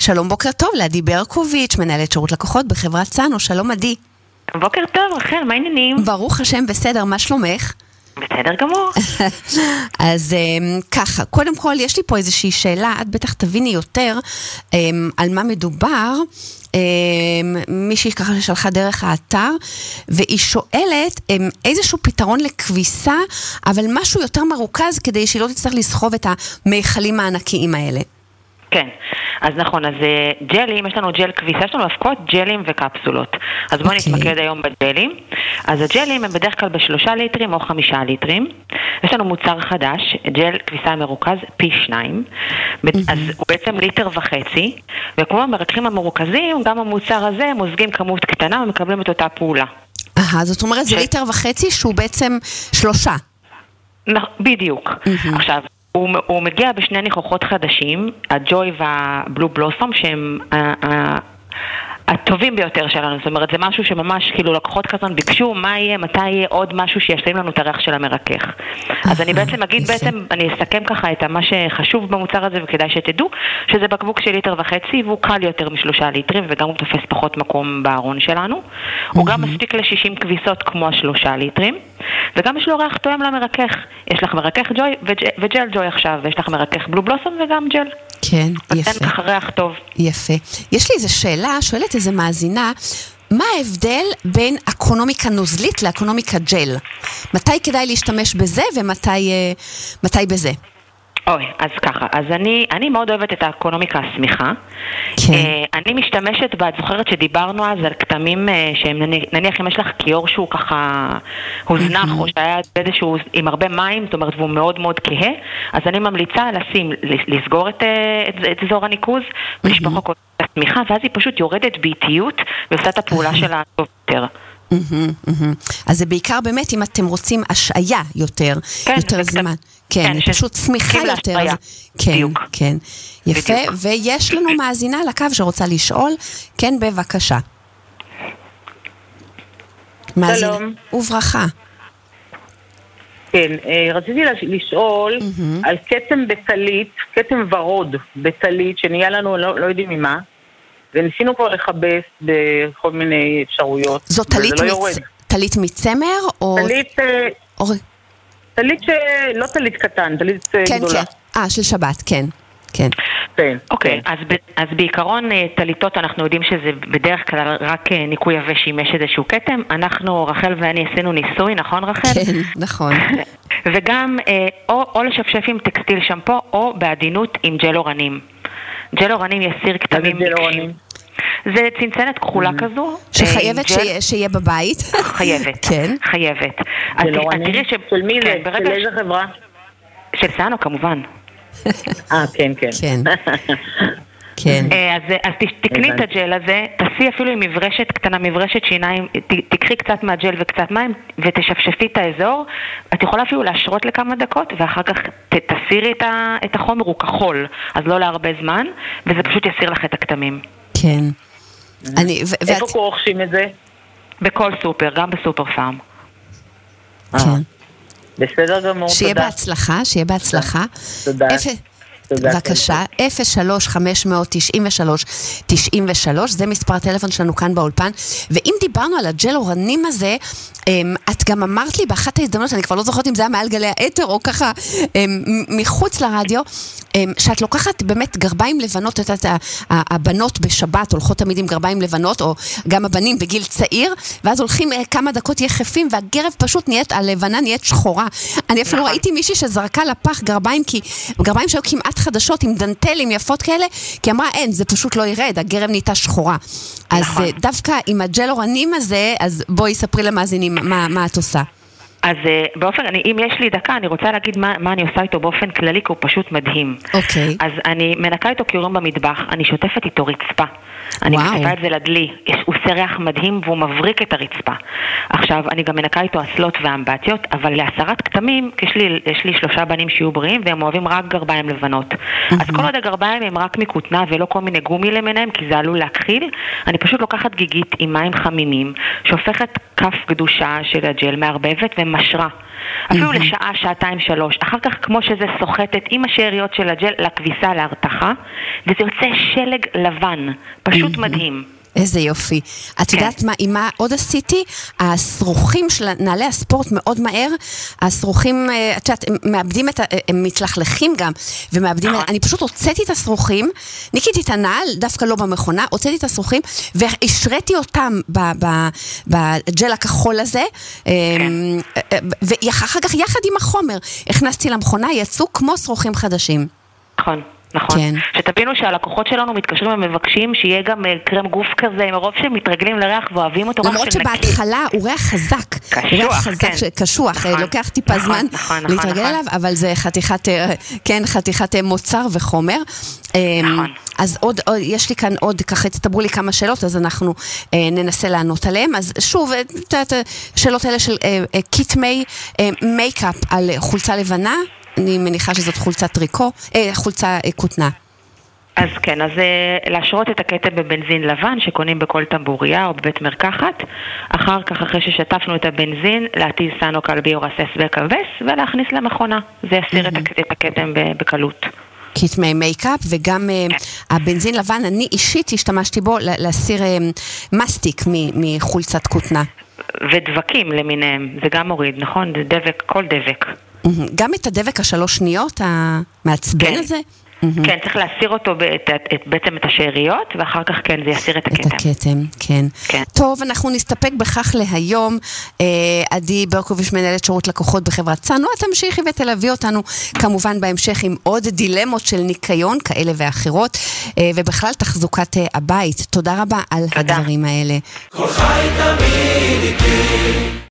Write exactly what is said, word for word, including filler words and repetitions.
שלום, בוקר טוב, לעדי ברקוביץ', מנהלת שירות לקוחות בחברת סאנו. שלום עדי. בוקר טוב, רחל, מה העניינים? ברוך השם, בסדר, מה שלומך? בסדר גמור. אז ככה, קודם כל יש לי פה איזושהי שאלה, את בטח תביני יותר על מה מדובר. מישהי ככה ששלחה דרך האתר, והיא שואלת איזשהו פתרון לכביסה, אבל משהו יותר מרוכז כדי שהיא לא תצטרך לסחוב את המיכלים הענקיים האלה. כן, אז נכון, אז ג'לים, יש לנו ג'ל כביסה, יש לנו אבקות, ג'לים וקפסולות. אז בואו okay. נתמקד היום בג'לים. אז הג'לים הם בדרך כלל בשלושה ליטרים או חמישה ליטרים. יש לנו מוצר חדש, ג'ל כביסה מרוכז פי שניים. Mm-hmm. אז הוא בעצם ליטר וחצי, וכמו המרקחים המרוכזים, גם המוצר הזה מוזגים כמות קטנה ומקבלים את אותה פעולה. אהה, זאת אומרת ש... זה ליטר וחצי שהוא בעצם שלושה. בדיוק. Mm-hmm. עכשיו, הוא, הוא מגיע בשני ניחוחות חדשים, הג'וי והבלו בלוסום, שהם הטובים ביותר שלנו. זאת אומרת, זה משהו שממש, כאילו, לקוחות כזאת ביקשו מה יהיה, מתי יהיה עוד משהו שישלים לנו את הריח של המרקח. אז אני בעצם אגיד, בעצם, אני אסכם ככה את מה שחשוב במוצר הזה, וכדאי שתדעו, שזה בקבוק של ליטר וחצי, והוא קל יותר משלושה ליטרים, וגם הוא תופס פחות מקום בארון שלנו. הוא גם מספיק ל-שישים כביסות כמו השלושה ליטרים, וגם יש לו ריח תואם למרקח. יש לך מרקח ג'וי וג'ל ג'וי עכשיו, ויש לך מרקח בלו בלוסום וגם ג'ל. כן, יפה. נותן ככה ריח טוב. יפה. יש לי איזו שאלה, שואלת איזה מאזינה, מה ההבדל בין אקונומיקה נוזלית לאקונומיקה ג'ל? מתי כדאי להשתמש בזה ומתי מתי בזה? אוי, אז ככה, אז אני, אני מאוד אוהבת את האקונומיקה הסמיכה. כן. אני משתמשת בה, את זוכרת שדיברנו אז על כתמים שהם, נניח אם יש לך כיור שהוא ככה הוזנח, או שהיה איזשהו עם הרבה מים, זאת אומרת, והוא מאוד מאוד כהה, אז אני ממליצה לשים, לסגור את, את, את אזור הניקוז, ולשפוך אקונומיקה הסמיכה, ואז היא פשוט יורדת באיטיות, ועושה את הפעולה שלה טוב יותר. אז זה בעיקר באמת אם אתם רוצים השעיה יותר, יותר זמן. כן, פשוט סמיכה יותר. כן, כן. יפה, ויש לנו מאזינה על הקו שרוצה לשאול. כן, בבקשה. שלום. וברכה. כן, רציתי לשאול על כתם בטלית, כתם ורוד בטלית, שנהיה לנו לא יודעים ממה, וניסינו כבר לחבש בכל מיני אפשרויות. זו טלית מצמר או... טלית... טלית שלא טלית קטן, טלית גדולה. כן, כן. אה, של שבת, כן. כן. כן. אוקיי, אז, אז בעיקרון טליתות אנחנו יודעים שזה בדרך כלל רק ניקוי יבש אם יש איזשהו כתם. אנחנו, רחל ואני עשינו ניסוי, נכון רחל? כן, נכון. וגם או, או לשפשף עם טקסטיל שמפו או בעדינות עם ג'ל אורנים. ג'ל אורנים יסיר כתמים. ג'ל אורנים? זה צנצנת כחולה כזו. שחייבת שיהיה בבית. חייבת. כן. חייבת. ג'ל אורנים? של מי זה? של איזה חברה? של סאנו כמובן. אה, כן, כן. כן. כן. אז, אז תקני את הג'ל הזה, תעשי אפילו עם מברשת קטנה, מברשת שיניים, תקחי קצת מהג'ל וקצת מים, ותשפשפי את האזור. את יכולה אפילו להשרות לכמה דקות, ואחר כך תסירי את החומר, הוא כחול, אז לא להרבה זמן, וזה פשוט יסיר לך את הכתמים. כן. איפה רוכשים את זה? בכל סופר, גם בסופר פארם. כן. בסדר גמור, תודה. שיהיה בהצלחה, שיהיה בהצלחה. תודה. בבקשה, אפס שלוש חמש תשע שלוש תשע שלוש, זה מספר הטלפון שלנו כאן באולפן. ואם דיברנו על הג'ל אורנים הזה, את גם אמרת לי באחת ההזדמנות, אני כבר לא זוכרת אם זה היה מעל גלי האתר או ככה מחוץ לרדיו, שאת לוקחת באמת גרביים לבנות, את הבנות בשבת הולכות תמיד עם גרביים לבנות, או גם הבנים בגיל צעיר, ואז הולכים כמה דקות יחפים, והגרב פשוט נהיית, הלבנה נהיית שחורה. אני אפילו ראיתי מישהי שזרקה לפח גרביים, כי גרביים שהיו כמעט חדשות, עם דנטלים יפות כאלה, כי אמרה, אין, זה פשוט לא ירד, הגרב נהייתה שחורה. אז דווקא עם הג'ל אורנים הזה, אז בואי ספרי למאזינים מה, מה את עושה. אז באופן, אני, אם יש לי דקה, אני רוצה להגיד מה, מה אני עושה איתו באופן כללי, כי הוא פשוט מדהים. אוקיי. אז אני מנקה איתו קיורים במטבח, אני שוטפת איתו רצפה. אני מוסיפה את זה לדלי. הוא עושה ריח מדהים והוא מבריק את הרצפה. עכשיו, אני גם מנקה איתו אסלות ואמבטיות, אבל להסרת כתמים, יש לי, יש לי שלושה בנים שיהיו בריאים, והם אוהבים רק גרביים לבנות. אז כל עוד הגרביים הם רק מכותנה ולא כל מיני גומי למיניהם, כי זה עלול להכחיל, אני פשוט לוקחת גיגית עם מים חמימים, שהופכת כף קדושה של הג'ל מערבבת משרה. אפילו לשעה, שעתיים, שלוש. אחר כך, כמו שזה סוחטת עם השאריות של הג'ל לכביסה להרתחה, וזה יוצא שלג לבן. פשוט מדהים. איזה יופי. את יודעת מה, עם מה עוד עשיתי? הסרוחים של נעלי הספורט מאוד מהר, הסרוחים, את יודעת, הם מאבדים את, הם מתלכלכים גם, ומאבדים, אני פשוט הוצאתי את הסרוחים, ניקיתי את הנעל, דווקא לא במכונה, הוצאתי את הסרוחים, והשריתי אותם בג'ל הכחול הזה, ואחר כך יחד עם החומר, הכנסתי למכונה, יצאו כמו סרוחים חדשים. נכון. נכון. כן. שתבינו שהלקוחות שלנו מתקשרים ומבקשים שיהיה גם קרם גוף כזה, מרוב שהם מתרגלים לריח ואוהבים אותו. למרות שבהתחלה הוא ריח חזק. קשוח, ריח חזק, כן. ש... קשוח, נכון, לוקח טיפה נכון, זמן נכון, להתרגל נכון, אליו, נכון. אבל זה חתיכת, כן, חתיכת מוצר וחומר. נכון. אז עוד, עוד, יש לי כאן עוד, ככה הצטברו לי כמה שאלות, אז אנחנו אה, ננסה לענות עליהם. אז שוב, את השאלות האלה של אה, אה, קיטמי אה, מייקאפ על חולצה לבנה, אני מניחה שזאת חולצה טריקו, אה, חולצה אה, כותנה. אז כן, אז להשרות את הכתם בבנזין לבן שקונים בכל טמבוריה או בבית מרקחת. אחר כך, אחרי ששטפנו את הבנזין, להתיז סאנוקל ביורסס וכבס ולהכניס למכונה. זה יסיר mm-hmm. את הכתם בקלות. קיטמי מייקאפ, וגם כן. הבנזין לבן, אני אישית השתמשתי בו להסיר מסטיק מחולצת כותנה. ודבקים למיניהם, זה גם מוריד, נכון? זה דבק, כל דבק. גם את הדבק השלוש שניות המעצבן כן. הזה? כן, צריך להסיר אותו בעצם את השאריות, ואחר כך כן, זה יסיר את הכתם. את הכתם, כן. כן. טוב, אנחנו נסתפק בכך להיום. עדי ברקוביץ' מנהלת שירות לקוחות בחברת צנוע, תמשיכי ותלווי אותנו כמובן בהמשך עם עוד דילמות של ניקיון כאלה ואחרות, ובכלל תחזוקת הבית. תודה רבה על תודה. הדברים האלה. כל חי תמיד איתי.